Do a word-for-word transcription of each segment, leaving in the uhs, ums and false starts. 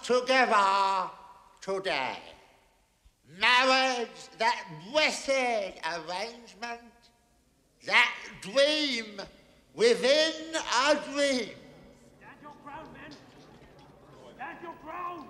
together today. Marriage, that blessed arrangement, that dream within a dream. Stand your ground, men! Stand your ground!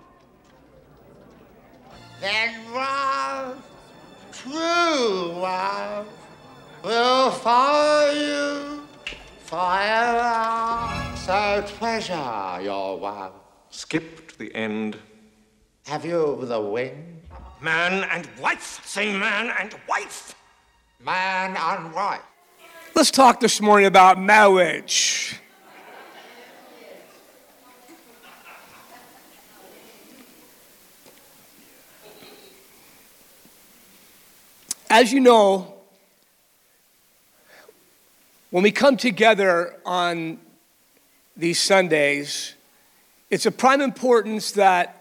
Then love, true love, will follow you forever. So treasure your love. Skip to the end. Have you the wind? Man and wife! Say man and wife! Man and wife. Let's talk this morning about marriage. As you know, when we come together on these Sundays, it's of prime importance that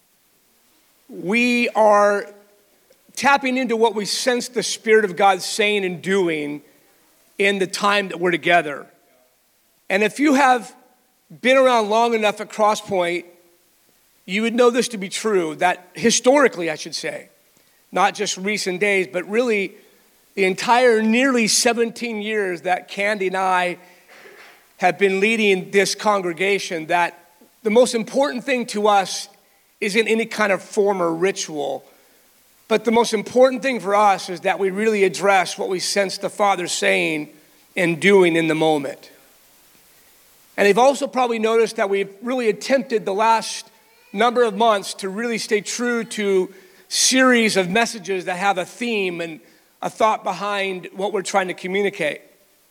we are tapping into what we sense the Spirit of God saying and doing in the time that we're together. And if you have been around long enough at Crosspoint, you would know this to be true, that historically, I should say, not just recent days, but really the entire nearly seventeen years that Candy and I have been leading this congregation, that the most important thing to us isn't any kind of form or ritual, but the most important thing for us is that we really address what we sense the Father saying and doing in the moment. And you've also probably noticed that we've really attempted the last number of months to really stay true to series of messages that have a theme and a thought behind what we're trying to communicate.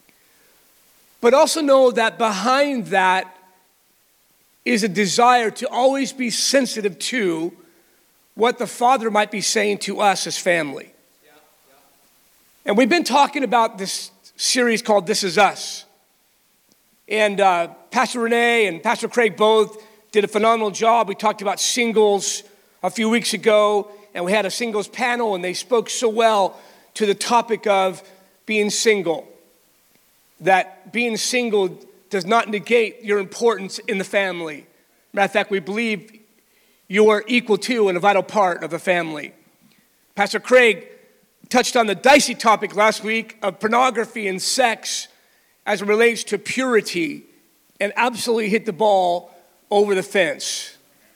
But also know that behind that is a desire to always be sensitive to what the Father might be saying to us as family. Yeah, yeah. And we've been talking about this series called This Is Us. And uh, Pastor Renee and Pastor Craig both did a phenomenal job. We talked about singles a few weeks ago, and we had a singles panel, and they spoke so well to the topic of being single. That being single does not negate your importance in the family. Matter of fact, we believe you are equal to and a vital part of a family. Pastor Craig touched on the dicey topic last week of pornography and sex as it relates to purity and absolutely hit the ball over the fence.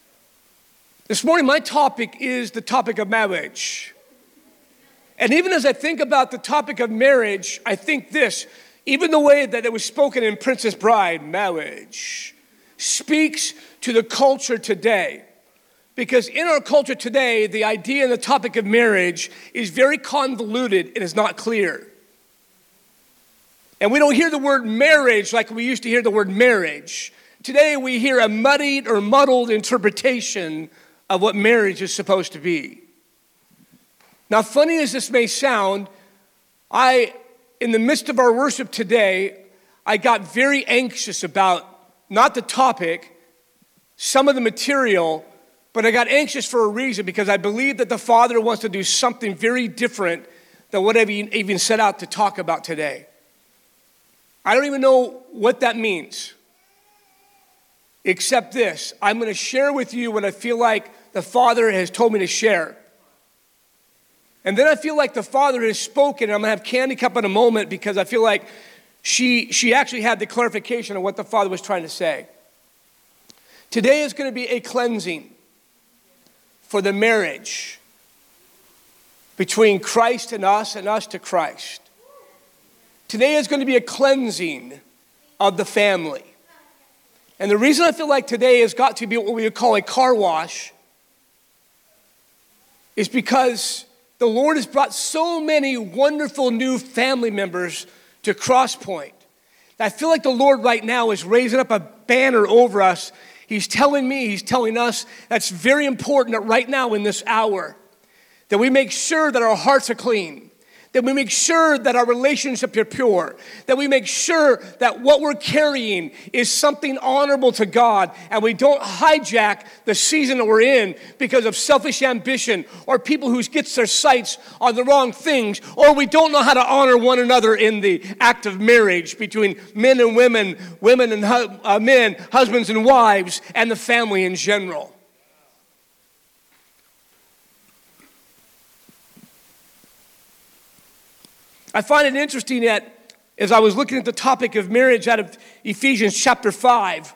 This morning, my topic is the topic of marriage. And even as I think about the topic of marriage, I think this, even the way that it was spoken in Princess Bride, marriage, speaks to the culture today. Because in our culture today, the idea and the topic of marriage is very convoluted and is not clear. And we don't hear the word marriage like we used to hear the word marriage. Today we hear a muddied or muddled interpretation of what marriage is supposed to be. Now, funny as this may sound, I, in the midst of our worship today, I got very anxious about not the topic, some of the material, but I got anxious for a reason, because I believe that the Father wants to do something very different than what I've even set out to talk about today. I don't even know what that means, except this. I'm going to share with you what I feel like the Father has told me to share. And then I feel like the Father has spoken, and I'm going to have Candy come up in a moment, because I feel like she, she actually had the clarification of what the Father was trying to say. Today is going to be a cleansing for the marriage between Christ and us and us to Christ. Today is going to be a cleansing of the family. And the reason I feel like today has got to be what we would call a car wash is because the Lord has brought so many wonderful new family members to Crosspoint. I feel like the Lord right now is raising up a banner over us. He's telling me, he's telling us, that's very important that right now in this hour, that we make sure that our hearts are clean, that we make sure that our relationships are pure, that we make sure that what we're carrying is something honorable to God, and we don't hijack the season that we're in because of selfish ambition or people who get their sights on the wrong things, or we don't know how to honor one another in the act of marriage between men and women, women and hu- uh, men, husbands and wives, and the family in general. I find it interesting that as I was looking at the topic of marriage out of Ephesians chapter five,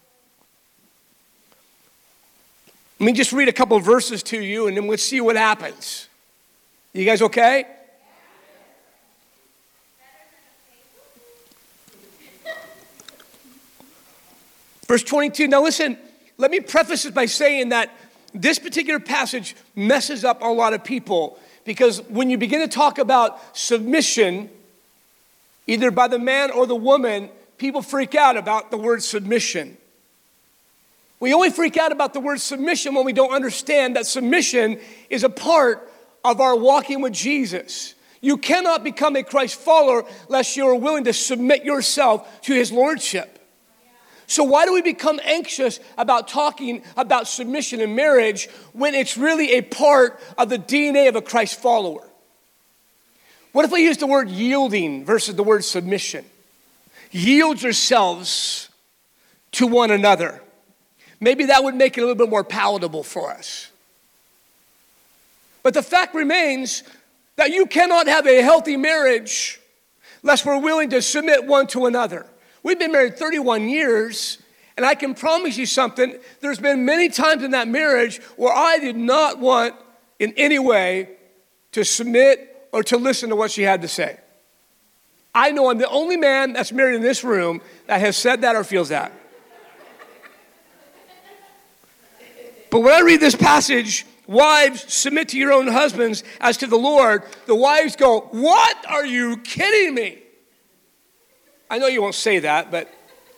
let me just read a couple of verses to you and then we'll see what happens. You guys okay? Verse twenty-two, now listen, let me preface it by saying that this particular passage messes up a lot of people because when you begin to talk about submission, either by the man or the woman, people freak out about the word submission. We only freak out about the word submission when we don't understand that submission is a part of our walking with Jesus. You cannot become a Christ follower unless you are willing to submit yourself to his lordship. So why do we become anxious about talking about submission in marriage when it's really a part of the D N A of a Christ follower? What if we use the word yielding versus the word submission? Yield yourselves to one another. Maybe that would make it a little bit more palatable for us. But the fact remains that you cannot have a healthy marriage unless we're willing to submit one to another. We've been married thirty-one years, and I can promise you something. There's been many times in that marriage where I did not want in any way to submit or to listen to what she had to say. I know I'm the only man that's married in this room that has said that or feels that. But when I read this passage, wives, submit to your own husbands as to the Lord, the wives go, what? Are you kidding me? I know you won't say that, but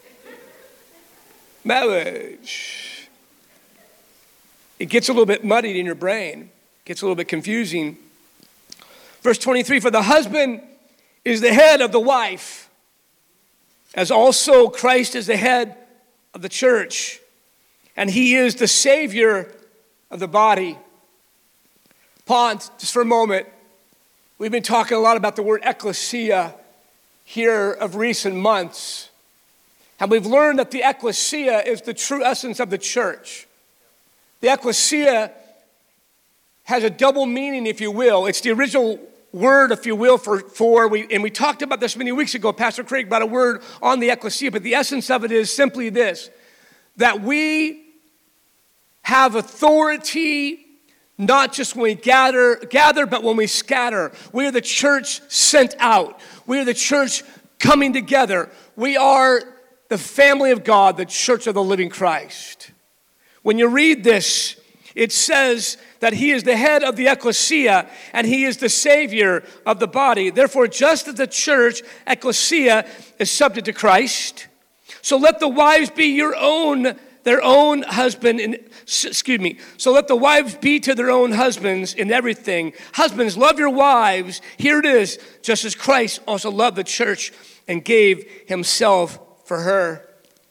marriage. It gets a little bit muddied in your brain. It gets a little bit confusing. Verse twenty-three, for the husband is the head of the wife, as also Christ is the head of the church, and he is the Savior of the body. Pause just for a moment. We've been talking a lot about the word ecclesia here of recent months. And we've learned that the ecclesia is the true essence of the church. The ecclesia has a double meaning, if you will. It's the original word, if you will, for, for we, and we talked about this many weeks ago, Pastor Craig brought a word on the ecclesia, but the essence of it is simply this, that we have authority not just when we gather, gather, but when we scatter. We are the church sent out. We are the church coming together. We are the family of God, the church of the living Christ. When you read this, it says that he is the head of the ecclesia and he is the Savior of the body. Therefore, just as the church, ecclesia, is subject to Christ, so let the wives be your own their own husband, in, excuse me, so let the wives be to their own husbands in everything. Husbands, love your wives. Here it is, just as Christ also loved the church and gave himself for her.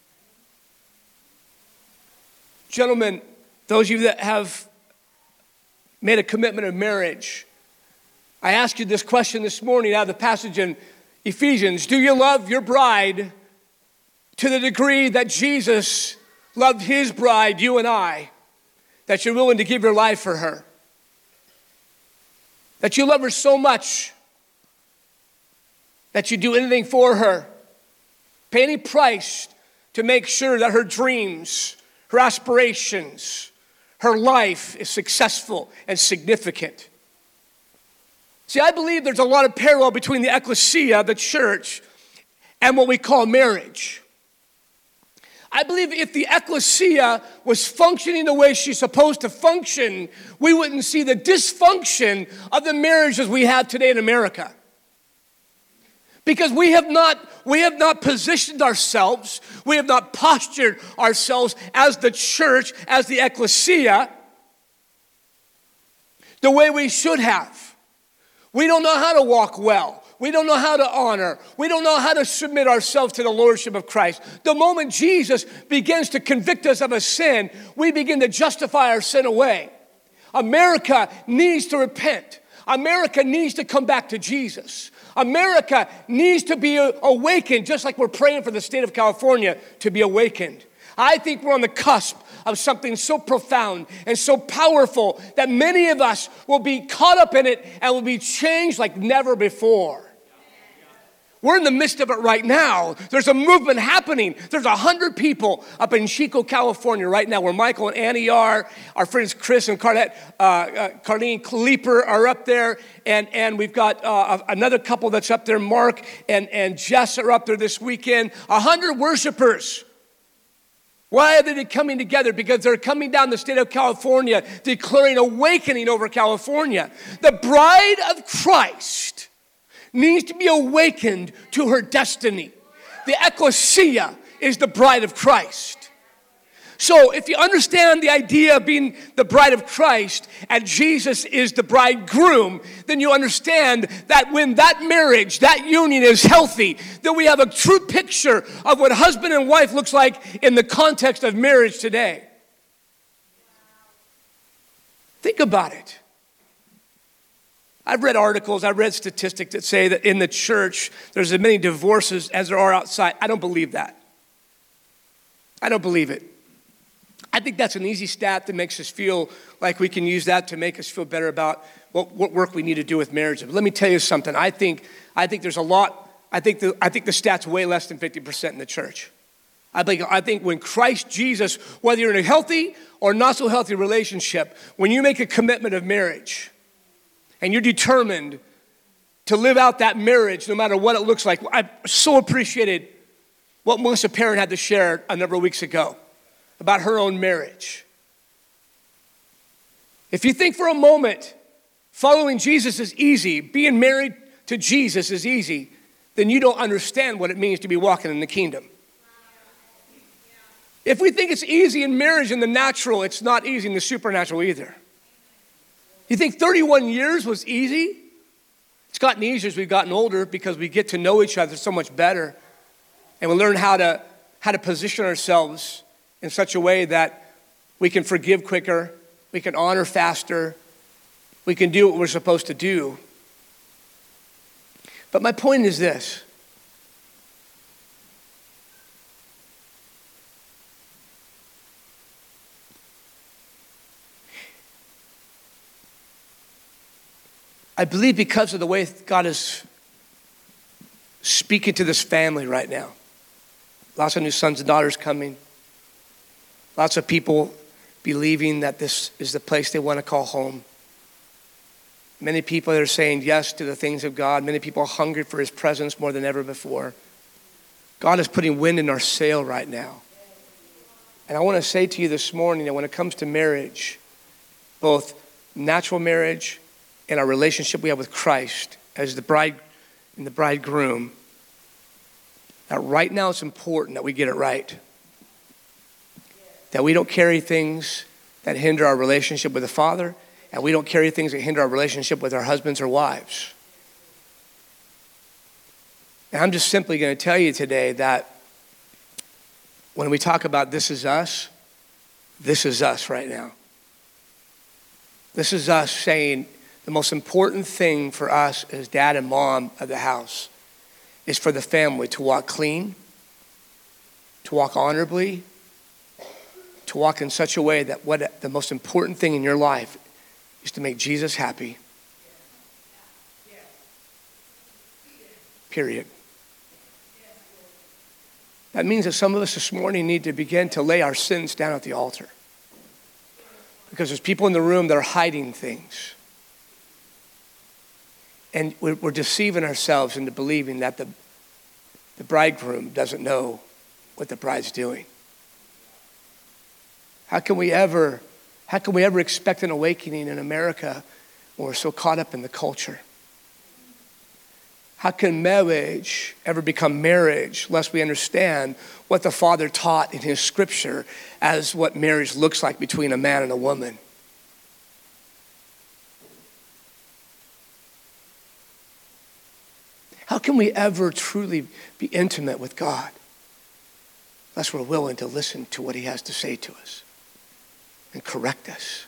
Gentlemen, those of you that have made a commitment of marriage, I asked you this question this morning out of the passage in Ephesians. Do you love your bride to the degree that Jesus loved his bride, you and I, that you're willing to give your life for her? That you love her so much that you do anything for her, pay any price to make sure that her dreams, her aspirations, her life is successful and significant. See, I believe there's a lot of parallel between the ecclesia, the church, and what we call marriage. I believe if the ecclesia was functioning the way she's supposed to function, we wouldn't see the dysfunction of the marriages we have today in America. Because we have not, we have not positioned ourselves, we have not postured ourselves as the church, as the ecclesia, the way we should have. We don't know how to walk well. We don't know how to honor. We don't know how to submit ourselves to the lordship of Christ. The moment Jesus begins to convict us of a sin, we begin to justify our sin away. America needs to repent. America needs to come back to Jesus. America needs to be awakened, just like we're praying for the state of California to be awakened. I think we're on the cusp of something so profound and so powerful that many of us will be caught up in it and will be changed like never before. We're in the midst of it right now. There's a movement happening. There's a hundred people up in Chico, California right now where Michael and Annie are. Our friends Chris and Carlette, uh, uh, Carlene Kleeper are up there. And, and we've got uh, another couple that's up there, Mark and, and Jess are up there this weekend. A hundred worshipers. Why are they coming together? Because they're coming down the state of California, declaring awakening over California. The bride of Christ needs to be awakened to her destiny. The ecclesia is the bride of Christ. So if you understand the idea of being the bride of Christ and Jesus is the bridegroom, then you understand that when that marriage, that union is healthy, then we have a true picture of what husband and wife looks like in the context of marriage today. Think about it. I've read articles, I've read statistics that say that in the church, there's as many divorces as there are outside. I don't believe that. I don't believe it. I think that's an easy stat that makes us feel like we can use that to make us feel better about what, what work we need to do with marriage. But let me tell you something. I think, I think there's a lot, I think the, I think the stat's way less than fifty percent in the church. I think, I think when Christ Jesus, whether you're in a healthy or not so healthy relationship, when you make a commitment of marriage, and you're determined to live out that marriage no matter what it looks like. I so appreciated what Melissa Perrin had to share a number of weeks ago about her own marriage. If you think for a moment following Jesus is easy, being married to Jesus is easy, then you don't understand what it means to be walking in the kingdom. If we think it's easy in marriage in the natural, it's not easy in the supernatural either. You think thirty-one years was easy? It's gotten easier as we've gotten older because we get to know each other so much better. And we learn how to, how to position ourselves in such a way that we can forgive quicker, we can honor faster, we can do what we're supposed to do. But my point is this. I believe because of the way God is speaking to this family right now. Lots of new sons and daughters coming. Lots of people believing that this is the place they want to call home. Many people that are saying yes to the things of God. Many people are hungry for his presence more than ever before. God is putting wind in our sail right now. And I want to say to you this morning that when it comes to marriage, both natural marriage and our relationship we have with Christ as the bride and the bridegroom, that right now it's important that we get it right. That we don't carry things that hinder our relationship with the Father, and we don't carry things that hinder our relationship with our husbands or wives. And I'm just simply going to tell you today that when we talk about this is us, this is us right now. This is us saying the most important thing for us as dad and mom of the house is for the family to walk clean, to walk honorably, to walk in such a way that what the most important thing in your life is to make Jesus happy. Period. That means that some of us this morning need to begin to lay our sins down at the altar. Because there's people in the room that are hiding things. And we're, we're deceiving ourselves into believing that the, the bridegroom doesn't know what the bride's doing. How can we ever, how can we ever expect an awakening in America when we're so caught up in the culture? How can marriage ever become marriage lest we understand what the Father taught in his scripture as what marriage looks like between a man and a woman? How can we ever truly be intimate with God unless we're willing to listen to what he has to say to us and correct us?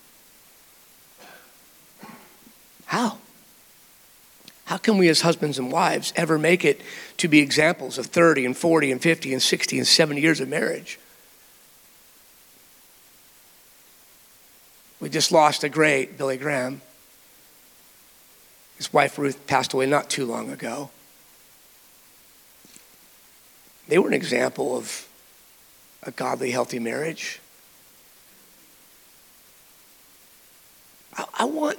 How? How can we as husbands and wives ever make it to be examples of thirty and forty and fifty and sixty and seventy years of marriage? We just lost a great Billy Graham. His wife Ruth passed away not too long ago. they were an example of a godly, healthy marriage. I, I want,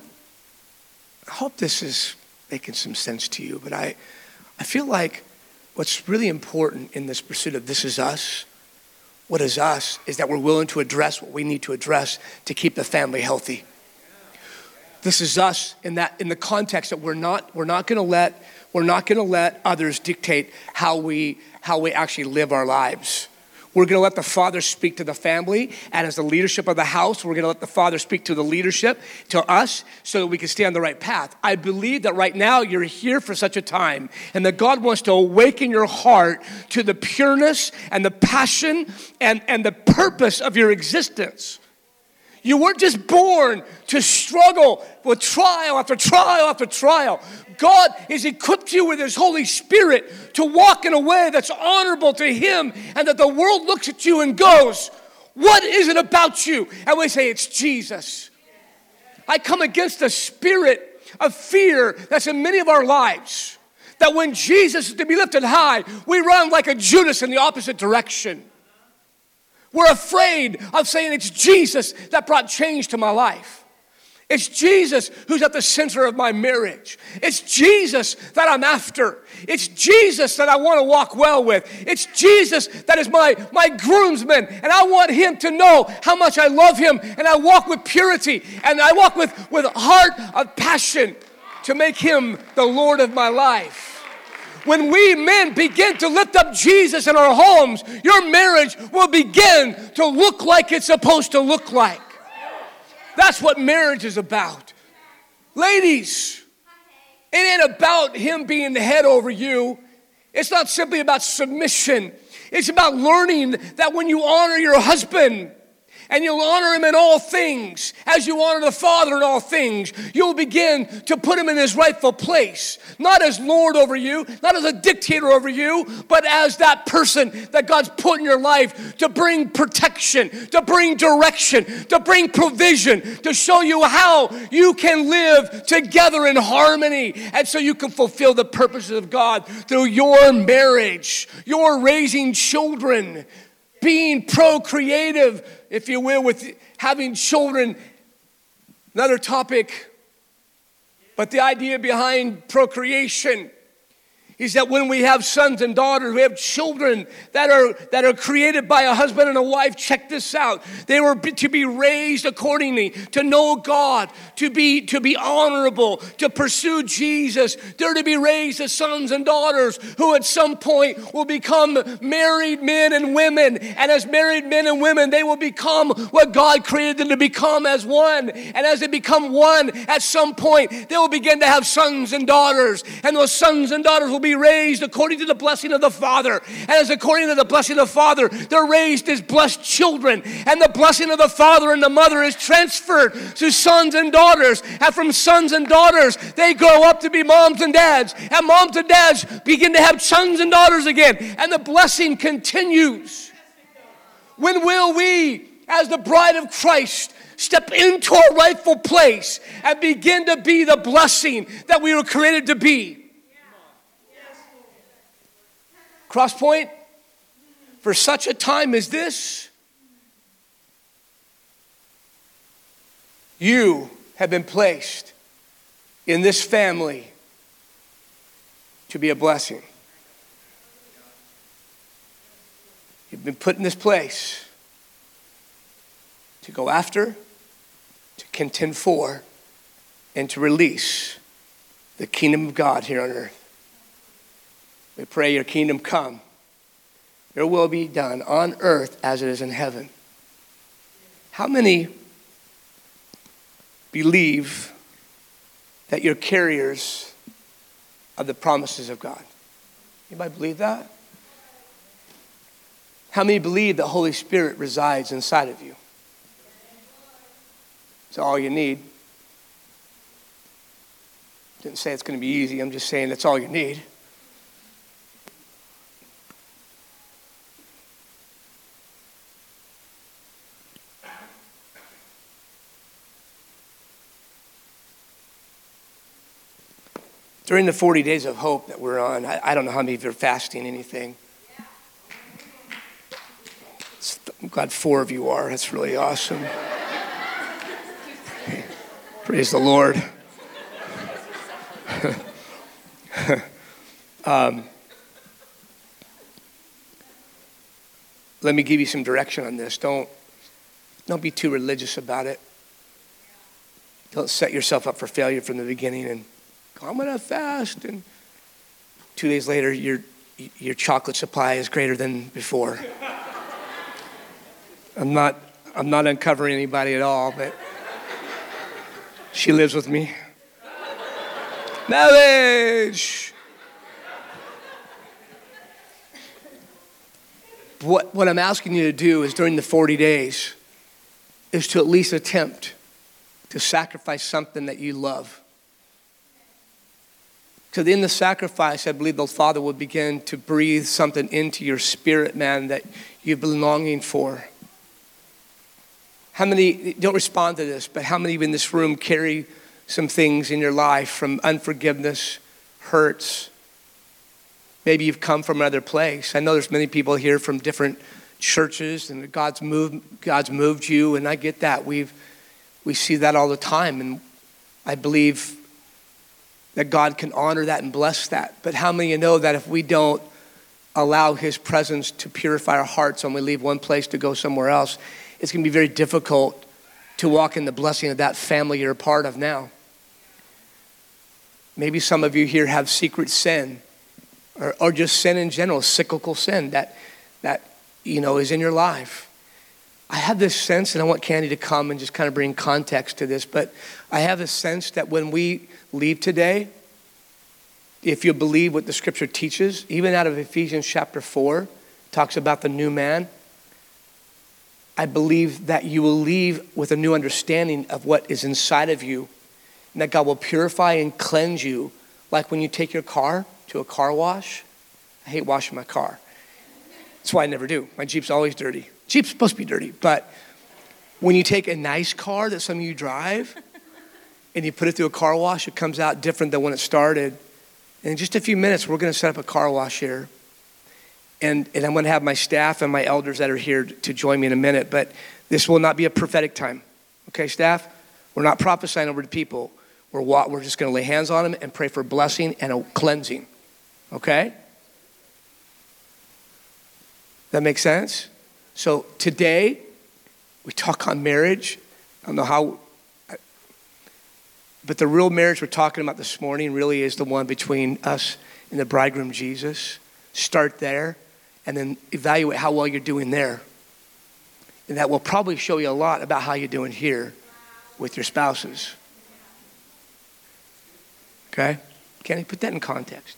I hope this is making some sense to you, but I, I feel like what's really important in this pursuit of this is us, what is us, is that we're willing to address what we need to address to keep the family healthy. This is us in that, in the context that we're not, we're not going to let, we're not going to let others dictate how we, how we actually live our lives. We're going to let the Father speak to the family, and as the leadership of the house, we're going to let the Father speak to the leadership, to us, so that we can stay on the right path. I believe that right now you're here for such a time, and that God wants to awaken your heart to the pureness and the passion and, and the purpose of your existence. You weren't just born to struggle with trial after trial after trial. God has equipped you with His Holy Spirit to walk in a way that's honorable to Him, and that the world looks at you and goes, what is it about you? And we say, it's Jesus. I come against the spirit of fear that's in many of our lives, that when Jesus is to be lifted high, we run like a Judas in the opposite direction. We're afraid of saying it's Jesus that brought change to my life. It's Jesus who's at the center of my marriage. It's Jesus that I'm after. It's Jesus that I want to walk well with. It's Jesus that is my, my groomsman, and I want Him to know how much I love Him, and I walk with purity, and I walk with, with a heart of passion to make Him the Lord of my life. When we men begin to lift up Jesus in our homes, your marriage will begin to look like it's supposed to look like. That's what marriage is about. Ladies, it ain't about him being the head over you. It's not simply about submission. It's about learning that when you honor your husband, and you'll honor him in all things, as you honor the Father in all things, you'll begin to put him in his rightful place. Not as Lord over you, not as a dictator over you, but as that person that God's put in your life to bring protection, to bring direction, to bring provision, to show you how you can live together in harmony, and so you can fulfill the purposes of God through your marriage, your raising children, being procreative, if you will, with having children. Another topic, but the idea behind procreation is that when we have sons and daughters, we have children that are that are created by a husband and a wife. Check this out. They were to be raised accordingly, to know God, to be, to be honorable, to pursue Jesus. They're to be raised as sons and daughters who at some point will become married men and women. And as married men and women, they will become what God created them to become as one. And as they become one, at some point, they will begin to have sons and daughters. And those sons and daughters will be raised according to the blessing of the Father. And as according to the blessing of the Father, they're raised as blessed children. And the blessing of the father and the mother is transferred to sons and daughters. And from sons and daughters, they grow up to be moms and dads. And moms and dads begin to have sons and daughters again. And the blessing continues. When will we, as the bride of Christ, step into our rightful place and begin to be the blessing that we were created to be? Crosspoint, for such a time as this, you have been placed in this family to be a blessing. You've been put in this place to go after, to contend for, and to release the kingdom of God here on earth. We pray your kingdom come. Your will be done on earth as it is in heaven. How many believe that you're carriers of the promises of God? Anybody believe that? How many believe the Holy Spirit resides inside of you? It's all you need. Didn't say it's going to be easy. I'm just saying that's all you need. During the forty days of hope that we're on, I, I don't know how many of you are fasting anything. glad four of you are. That's really awesome. Praise the Lord. um, let me give you some direction on this. Don't, don't be too religious about it. Don't set yourself up for failure from the beginning and go, I'm gonna fast, and two days later your your chocolate supply is greater than before. I'm not I'm not uncovering anybody at all, but she lives with me. Knowledge. What what I'm asking you to do is during the forty days is to at least attempt to sacrifice something that you love. Because in the sacrifice, I believe the Father will begin to breathe something into your spirit, man, that you've been longing for. How many, don't respond to this, but how many in this room carry some things in your life from unforgiveness, hurts? Maybe you've come from another place. I know there's many people here from different churches, and God's moved, God's moved you, and I get that. We've We see that all the time, and I believe that God can honor that and bless that. But how many of you know that if we don't allow his presence to purify our hearts when we leave one place to go somewhere else, it's going to be very difficult to walk in the blessing of that family you're a part of now. Maybe some of you here have secret sin, or, or just sin in general, cyclical sin that, that you know is in your life. I have this sense, and I want Candy to come and just kind of bring context to this, but I have a sense that when we leave today, if you believe what the scripture teaches, even out of Ephesians chapter four, talks about the new man, I believe that you will leave with a new understanding of what is inside of you, and that God will purify and cleanse you, like when you take your car to a car wash. I hate washing my car. That's why I never do. My Jeep's always dirty. Jeep's supposed to be dirty, but when you take a nice car that some of you drive and you put it through a car wash, it comes out different than when it started. And in just a few minutes, we're going to set up a car wash here. And, and I'm going to have my staff and my elders that are here to join me in a minute, but this will not be a prophetic time. Okay, staff? We're not prophesying over the people. We're, we're just going to lay hands on them and pray for blessing and a cleansing. Okay? That makes sense? So today, we talk on marriage. I don't know how, but the real marriage we're talking about this morning really is the one between us and the bridegroom, Jesus. Start there, and then evaluate how well you're doing there. And that will probably show you a lot about how you're doing here with your spouses. Okay? Can I put that in context?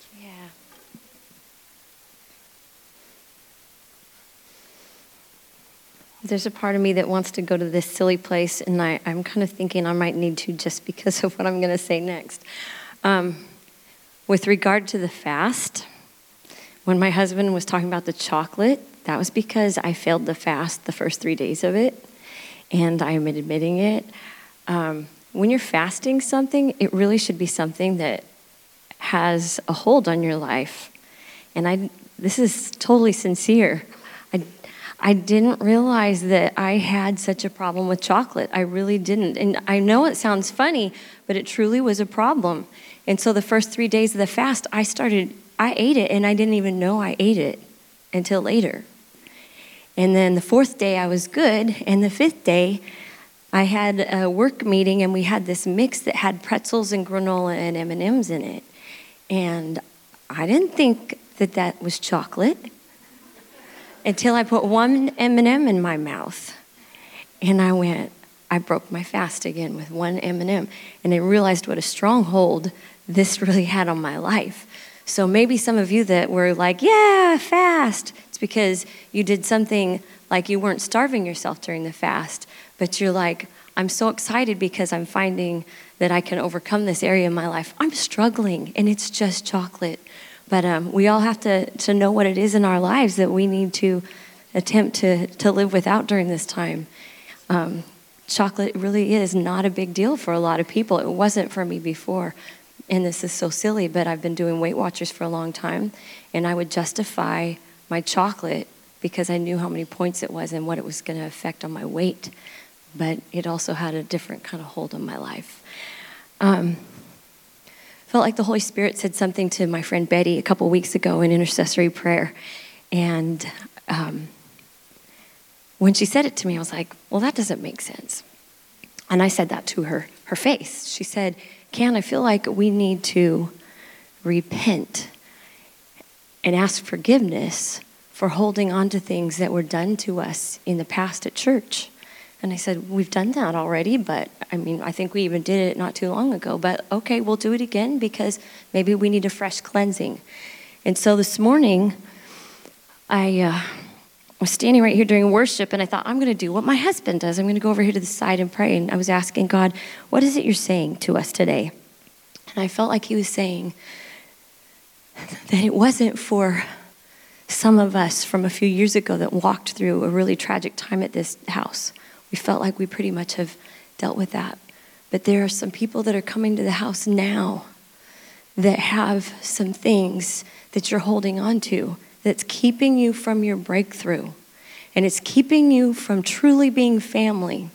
There's a part of me that wants to go to this silly place, and I, I'm kind of thinking I might need to just because of what I'm going to say next. Um, with regard to the fast, when my husband was talking about the chocolate, that was because I failed the fast the first three days of it, and I'm admitting it. Um, when you're fasting something, it really should be something that has a hold on your life. And I, this is totally sincere. I I didn't realize that I had such a problem with chocolate. I really didn't. And I know it sounds funny, but it truly was a problem. And so the first three days of the fast, I started, I ate it, and I didn't even know I ate it until later. And then the fourth day, I was good. And the fifth day, I had a work meeting, and we had this mix that had pretzels and granola and M and M's in it. And I didn't think that that was chocolate until I put one M and M in my mouth. And I went, I broke my fast again with one M and M. And I realized what a stronghold this really had on my life. So maybe some of you that were like, yeah, fast. It's because you did something like you weren't starving yourself during the fast. But you're like, I'm so excited because I'm finding that I can overcome this area in my life. I'm struggling, and it's just chocolate. But um, we all have to, to know what it is in our lives that we need to attempt to, to live without during this time. Um, chocolate really is not a big deal for a lot of people. It wasn't for me before. And this is so silly, but I've been doing Weight Watchers for a long time, and I would justify my chocolate because I knew how many points it was and what it was going to affect on my weight. But it also had a different kind of hold on my life. Um, felt like the Holy Spirit said something to my friend Betty a couple weeks ago in intercessory prayer. And um, when she said it to me, I was like, well, that doesn't make sense. And I said that to her, her face. She said, Can, I feel like we need to repent and ask forgiveness for holding on to things that were done to us in the past at church. And I said, we've done that already, but I mean, I think we even did it not too long ago. But okay, we'll do it again because maybe we need a fresh cleansing. And so this morning, I uh, was standing right here during worship, and I thought, I'm going to do what my husband does. I'm going to go over here to the side and pray. And I was asking God, what is it you're saying to us today? And I felt like he was saying that it wasn't for some of us from a few years ago that walked through a really tragic time at this house. We felt like we pretty much have dealt with that. But there are some people that are coming to the house now that have some things that you're holding on to that's keeping you from your breakthrough. And it's keeping you from truly being family.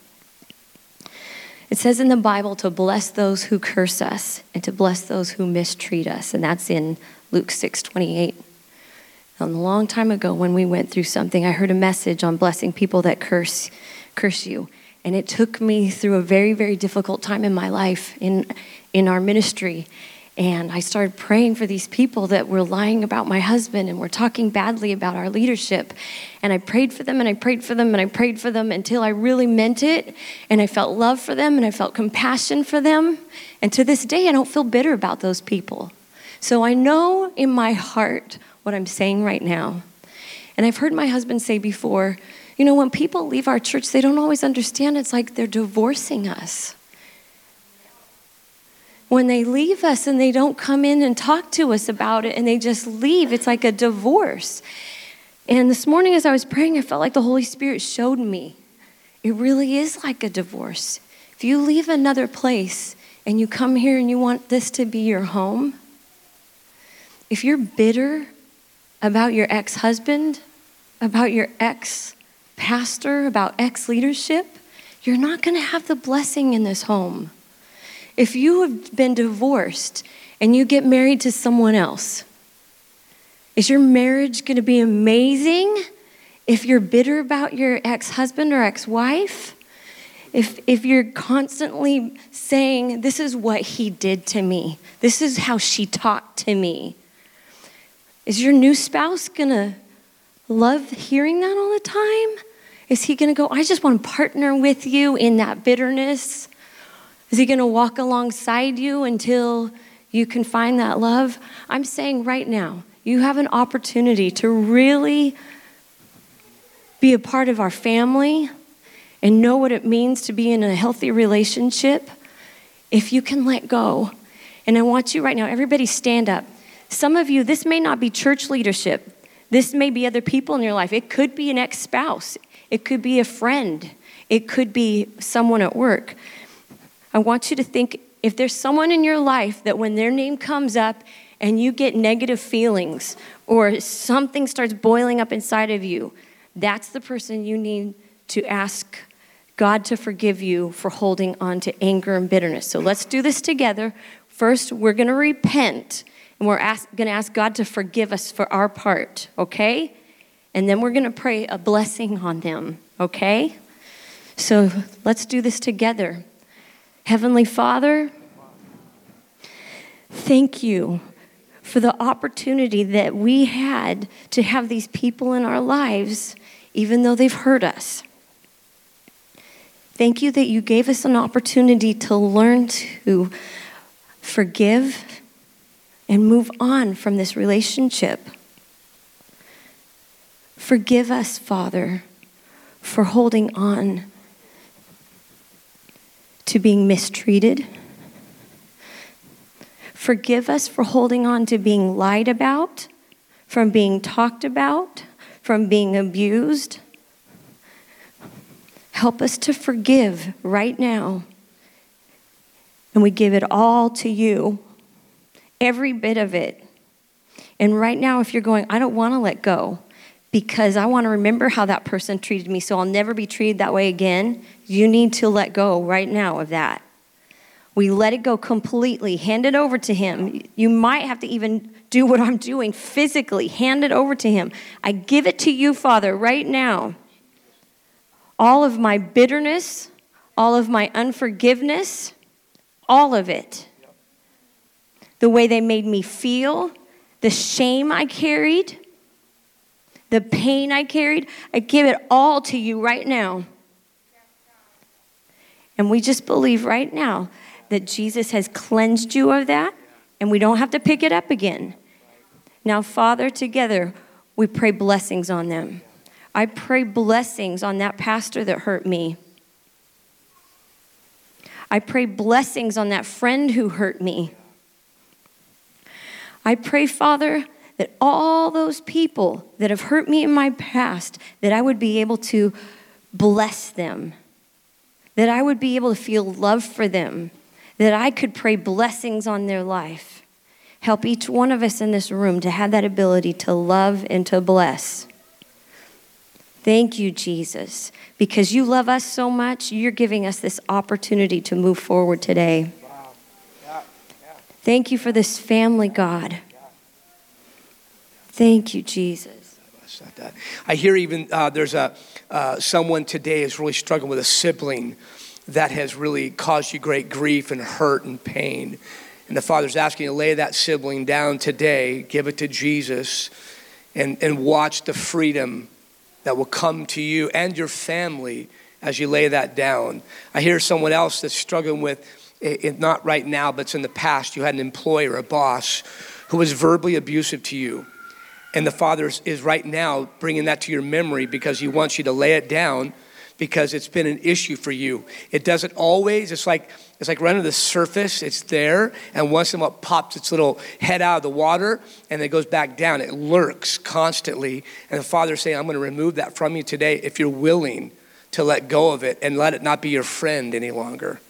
It says in the Bible to bless those who curse us and to bless those who mistreat us. And that's in Luke six twenty-eight. A long time ago when we went through something, I heard a message on blessing people that curse curse you. And it took me through a very, very difficult time in my life, in in our ministry. And I started praying for these people that were lying about my husband and were talking badly about our leadership. And I prayed for them and I prayed for them and I prayed for them until I really meant it. And I felt love for them and I felt compassion for them. And to this day, I don't feel bitter about those people. So I know in my heart what I'm saying right now. And I've heard my husband say before, you know, when people leave our church, they don't always understand. It's like they're divorcing us. When they leave us and they don't come in and talk to us about it and they just leave, it's like a divorce. And this morning as I was praying, I felt like the Holy Spirit showed me it really is like a divorce. If you leave another place and you come here and you want this to be your home, if you're bitter about your ex-husband, about your ex-pastor, about ex-leadership, you're not going to have the blessing in this home. If you have been divorced and you get married to someone else, is your marriage going to be amazing if you're bitter about your ex-husband or ex-wife? If if you're constantly saying, this is what he did to me, this is how she talked to me, is your new spouse going to love hearing that all the time? Is he going to go, I just want to partner with you in that bitterness? Is he going to walk alongside you until you can find that love? I'm saying right now, you have an opportunity to really be a part of our family and know what it means to be in a healthy relationship if you can let go. And I want you right now, everybody stand up. Some of you, this may not be church leadership. This may be other people in your life. It could be an ex-spouse. It could be a friend. It could be someone at work. I want you to think, if there's someone in your life that when their name comes up and you get negative feelings or something starts boiling up inside of you, that's the person you need to ask God to forgive you for holding on to anger and bitterness. So let's do this together. First, we're going to repent, and we're ask, going to ask God to forgive us for our part, okay? And then we're going to pray a blessing on them, okay? So let's do this together. Heavenly Father, thank you for the opportunity that we had to have these people in our lives, even though they've hurt us. Thank you that you gave us an opportunity to learn to forgive and move on from this relationship. Forgive us, Father, for holding on to being mistreated. Forgive us for holding on to being lied about, from being talked about, from being abused. Help us to forgive right now. And we give it all to you, every bit of it. And right now, if you're going, I don't want to let go, because I want to remember how that person treated me, so I'll never be treated that way again. You need to let go right now of that. We let it go completely. Hand it over to him. You might have to even do what I'm doing physically. Hand it over to him. I give it to you, Father, right now. All of my bitterness, all of my unforgiveness, all of it. The way they made me feel, the shame I carried, the pain I carried, I give it all to you right now. And we just believe right now that Jesus has cleansed you of that, and we don't have to pick it up again. Now, Father, together, we pray blessings on them. I pray blessings on that pastor that hurt me. I pray blessings on that friend who hurt me. I pray, Father, that all those people that have hurt me in my past, that I would be able to bless them, that I would be able to feel love for them, that I could pray blessings on their life. Help each one of us in this room to have that ability to love and to bless. Thank you, Jesus, because you love us so much, you're giving us this opportunity to move forward today. Thank you for this family, God. Thank you, Jesus. I hear even uh, there's a uh, someone today is really struggling with a sibling that has really caused you great grief and hurt and pain. And the Father's asking you to lay that sibling down today, give it to Jesus, and, and watch the freedom that will come to you and your family as you lay that down. I hear someone else that's struggling with, it, not right now, but it's in the past. You had an employer, a boss, who was verbally abusive to you. And the Father is, is right now bringing that to your memory because he wants you to lay it down because it's been an issue for you. It doesn't always, it's like it's like right under the surface, it's there, and once in a while it pops its little head out of the water and it goes back down. It lurks constantly. And the Father's saying, I'm going to remove that from you today if you're willing to let go of it and let it not be your friend any longer.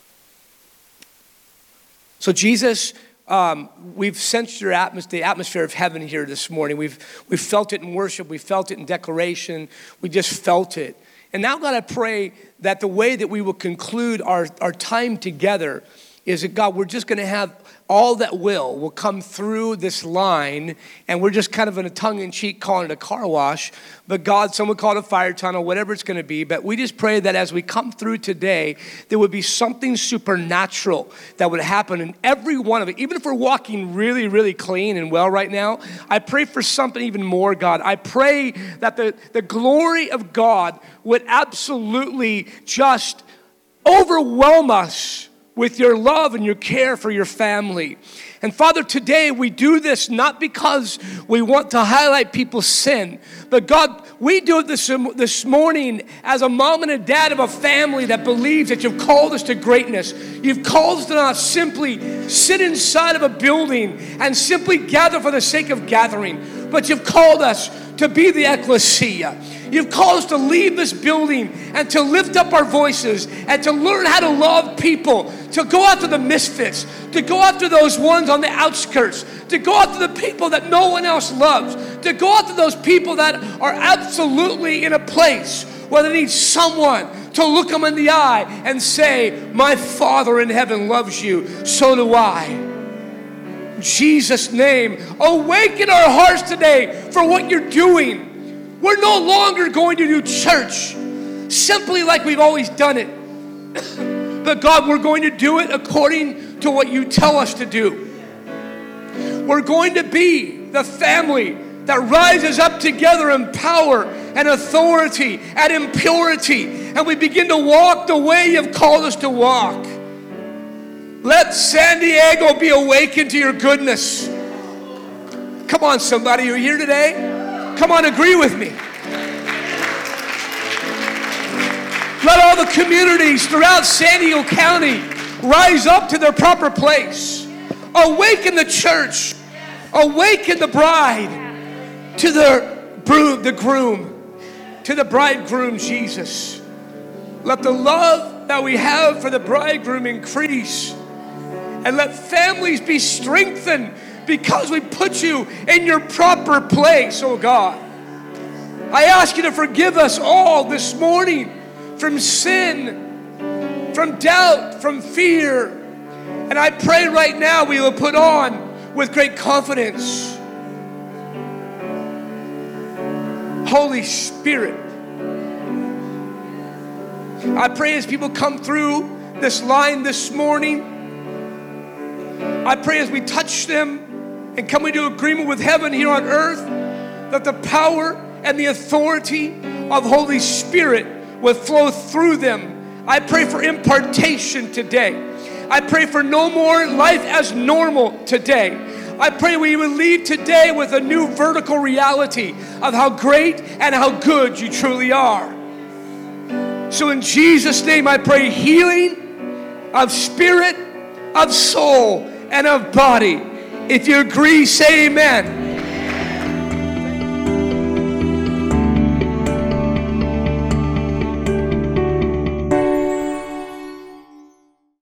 So Jesus, um, we've sensed your atmos- the atmosphere of heaven here this morning. We've we've felt it in worship. We felt it in declaration. We just felt it. And now, God, I pray that the way that we will conclude our, our time together is that, God, we're just going to have all that will will come through this line, and we're just kind of in a tongue-in-cheek calling it a car wash. But God, some would call it a fire tunnel, whatever it's going to be. But we just pray that as we come through today, there would be something supernatural that would happen in every one of it. Even if we're walking really, really clean and well right now, I pray for something even more, God. I pray that the, the glory of God would absolutely just overwhelm us with your love and your care for your family. And Father, today we do this not because we want to highlight people's sin, but God, we do it this, this morning as a mom and a dad of a family that believes that you've called us to greatness. You've called us to not simply sit inside of a building and simply gather for the sake of gathering, but you've called us to be the ecclesia. You've called us to leave this building and to lift up our voices and to learn how to love people, to go after the misfits, to go after those ones on the outskirts, to go after the people that no one else loves, to go after those people that are absolutely in a place where they need someone to look them in the eye and say, my Father in heaven loves you, so do I. In Jesus' name, awaken our hearts today for what you're doing. We're no longer going to do church simply like we've always done it. But God, we're going to do it according to what you tell us to do. We're going to be the family that rises up together in power and authority and in purity. And we begin to walk the way you've called us to walk. Let San Diego be awakened to your goodness. Come on, somebody, you're here today? Come on, agree with me. Let all the communities throughout San Diego County rise up to their proper place. Awaken the church. Awaken the bride to the broom, the groom, to the bridegroom, Jesus. Let the love that we have for the bridegroom increase. And let families be strengthened because we put you in your proper place, oh God. I ask you to forgive us all this morning from sin, from doubt, from fear. And I pray right now we will put on with great confidence. Holy Spirit, I pray as people come through this line this morning, I pray as we touch them and come into agreement with heaven here on earth, that the power and the authority of Holy Spirit will flow through them. I pray for impartation today. I pray for no more life as normal today. I pray we will leave today with a new vertical reality of how great and how good you truly are. So in Jesus' name I pray healing of spirit, of soul, and of body. If you agree, say amen.